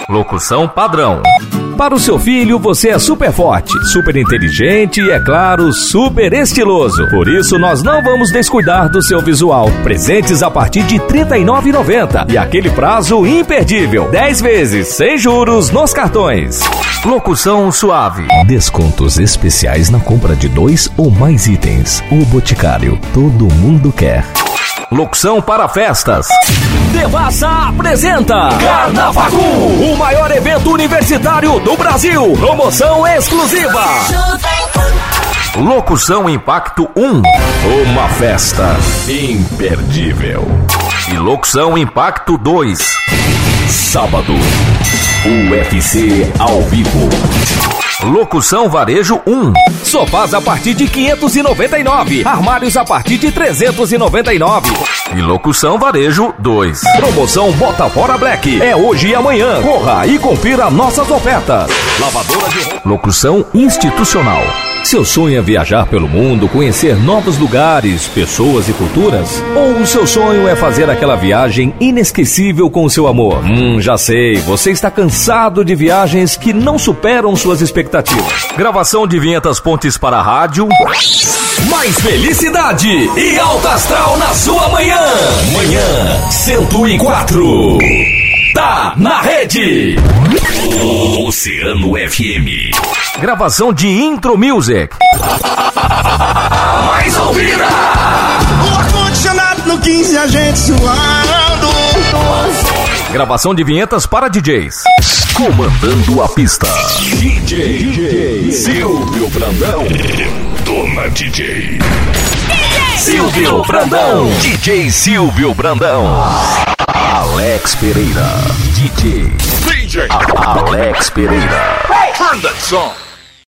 Locução padrão. Para o seu filho, você é super forte, super inteligente e, é claro, super estiloso. Por isso, nós não vamos descuidar do seu visual. Presentes a partir de R$ 39,90. E aquele prazo imperdível. 10 vezes, sem juros, nos cartões. Locução suave. Descontos especiais na compra de 2 ou mais itens. O Boticário, todo mundo quer. Locução para festas. Devassa apresenta Carnavacu, o maior evento universitário do Brasil. Promoção exclusiva. Locução Impacto 1, uma festa imperdível. E Locução Impacto 2, sábado, UFC ao vivo. Locução Varejo 1, sofás a partir de R$ 599, armários a partir de R$ 399. E Locução Varejo 2, promoção Bota Fora Black, é hoje e amanhã. Corra e confira nossas ofertas. Lavadora de roupa. Locução Institucional. Seu sonho é viajar pelo mundo, conhecer novos lugares, pessoas e culturas? Ou o seu sonho é fazer aquela viagem inesquecível com o seu amor? Já sei, você está cansado de viagens que não superam suas expectativas. Gravação de vinhetas pontes para a rádio. Mais felicidade e alta astral na sua manhã. Manhã 104. Tá na rede. Oceano FM. Gravação de Intro Music. Mais ouvida. O ar-condicionado no 15, a gente suando. Gravação de vinhetas para DJs. Comandando a pista. DJ Silvio Brandão. Dona DJ. Silvio Brandão. DJ Silvio Brandão. Alex Pereira. DJ Alex Pereira. Turn that song.